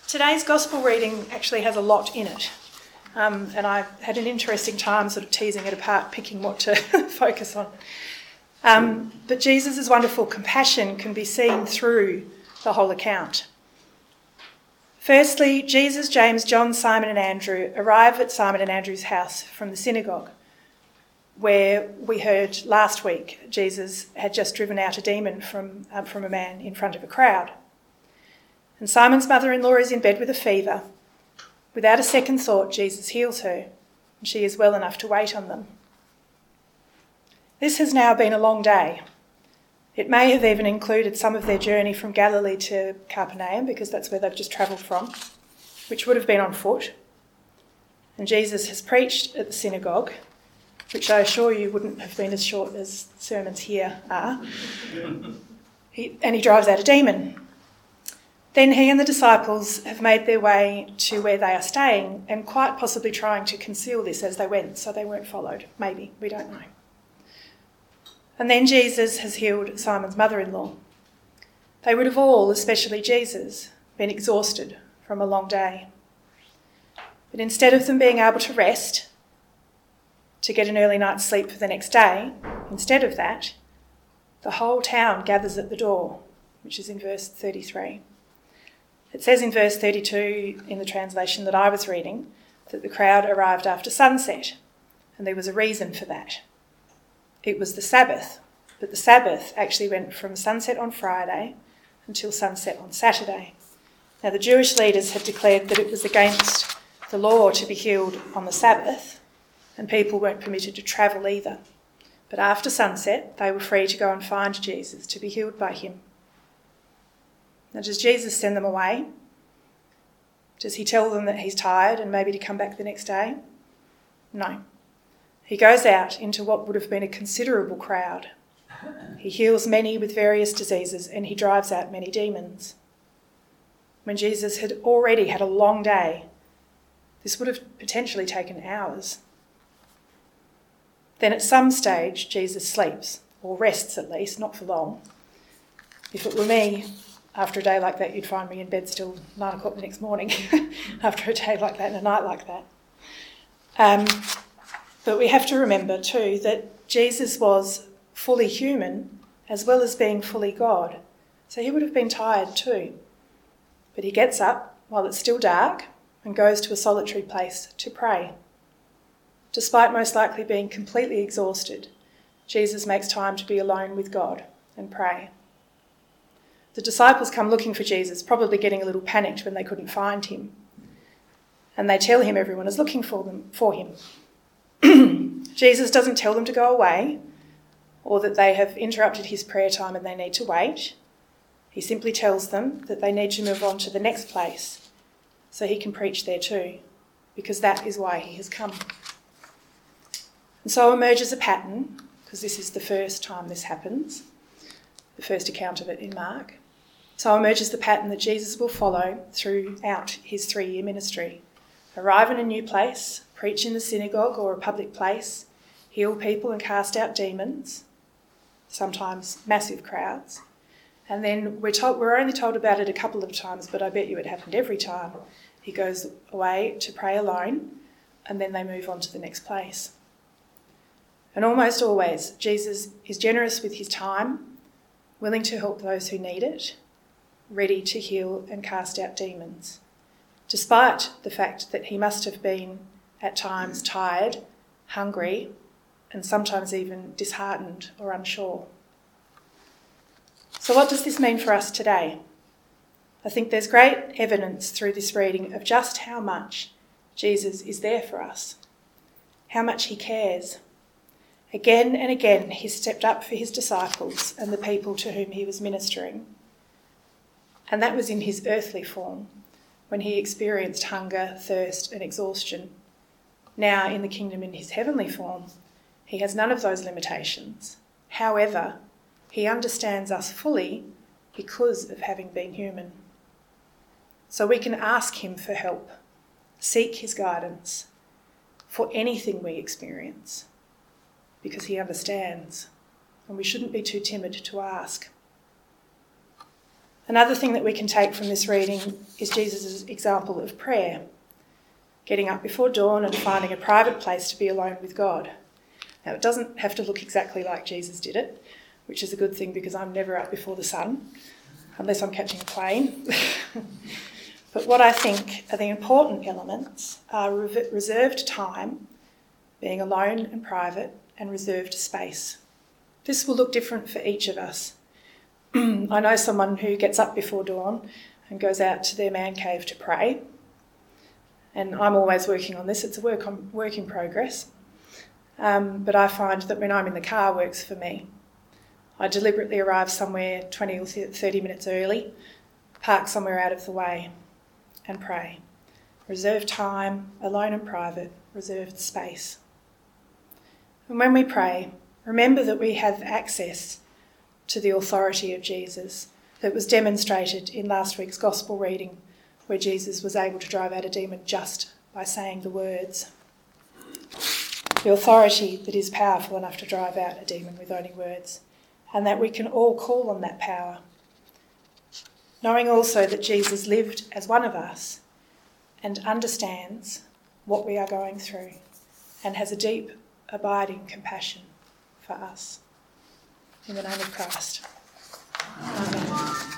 Today's Gospel reading actually has a lot in it, and I had an interesting time sort of teasing it apart, picking what to focus on. But Jesus' wonderful compassion can be seen through the whole account. Firstly, Jesus, James, John, Simon and Andrew arrive at Simon and Andrew's house from the synagogue, where we heard last week Jesus had just driven out a demon from a man in front of a crowd. And Simon's mother-in-law is in bed with a fever. Without a second thought, Jesus heals her, and she is well enough to wait on them. This has now been a long day. It may have even included some of their journey from Galilee to Capernaum, because that's where they've just travelled from, which would have been on foot. And Jesus has preached at the synagogue, which I assure you wouldn't have been as short as sermons here are. And he drives out a demon. Then he and the disciples have made their way to where they are staying and quite possibly trying to conceal this as they went, so they weren't followed. Maybe, we don't know. And then Jesus has healed Simon's mother-in-law. They would have all, especially Jesus, been exhausted from a long day. But instead of them being able to rest, to get an early night's sleep for the next day, instead of that, the whole town gathers at the door, which is in verse 33. It says in verse 32 in the translation that I was reading that the crowd arrived after sunset, and there was a reason for that. It was the Sabbath, but the Sabbath actually went from sunset on Friday until sunset on Saturday. Now, the Jewish leaders had declared that it was against the law to be healed on the Sabbath, and people weren't permitted to travel either. But after sunset, they were free to go and find Jesus, to be healed by him. Now, does Jesus send them away? Does he tell them that he's tired and maybe to come back the next day? No. He goes out into what would have been a considerable crowd. He heals many with various diseases and he drives out many demons. When Jesus had already had a long day, this would have potentially taken hours. Then at some stage, Jesus sleeps, or rests at least, not for long. If it were me, after a day like that, you'd find me in bed still 9 o'clock the next morning, after a day like that and a night like that. But we have to remember too that Jesus was fully human as well as being fully God. So he would have been tired too. But he gets up while it's still dark and goes to a solitary place to pray. Despite most likely being completely exhausted, Jesus makes time to be alone with God and pray. The disciples come looking for Jesus, probably getting a little panicked when they couldn't find him. And they tell him everyone is looking for him. Jesus doesn't tell them to go away or that they have interrupted his prayer time and they need to wait. He simply tells them that they need to move on to the next place so he can preach there too, because that is why he has come. And so emerges a pattern, because this is the first time this happens, the first account of it in Mark. So emerges the pattern that Jesus will follow throughout his 3-year ministry. Arrive in a new place, preach in the synagogue or a public place, heal people and cast out demons, sometimes massive crowds. And then we're only told about it a couple of times, but I bet you it happened every time. He goes away to pray alone, and then they move on to the next place. And almost always, Jesus is generous with his time, willing to help those who need it, ready to heal and cast out demons, despite the fact that he must have been at times tired, hungry, and sometimes even disheartened or unsure. So what does this mean for us today? I think there's great evidence through this reading of just how much Jesus is there for us, how much he cares. Again and again, he stepped up for his disciples and the people to whom he was ministering. And that was in his earthly form, when he experienced hunger, thirst and exhaustion. Now, in the kingdom in his heavenly form, he has none of those limitations. However, he understands us fully because of having been human. So we can ask him for help, seek his guidance for anything we experience, because he understands, and we shouldn't be too timid to ask. Another thing that we can take from this reading is Jesus' example of prayer, getting up before dawn and finding a private place to be alone with God. Now, it doesn't have to look exactly like Jesus did it, which is a good thing because I'm never up before the sun, unless I'm catching a plane. But what I think are the important elements are reserved time, being alone and private, and reserved space. This will look different for each of us. I know someone who gets up before dawn and goes out to their man cave to pray. And I'm always working on this. It's a work in progress. But I find that when I'm in the car, works for me. I deliberately arrive somewhere 20 or 30 minutes early, park somewhere out of the way, and pray. Reserved time, alone and private, reserved space. And when we pray, remember that we have access to the authority of Jesus that was demonstrated in last week's Gospel reading, where Jesus was able to drive out a demon just by saying the words. The authority that is powerful enough to drive out a demon with only words, and that we can all call on that power. Knowing also that Jesus lived as one of us and understands what we are going through and has a deep, abiding compassion for us. In the name of Christ. Amen.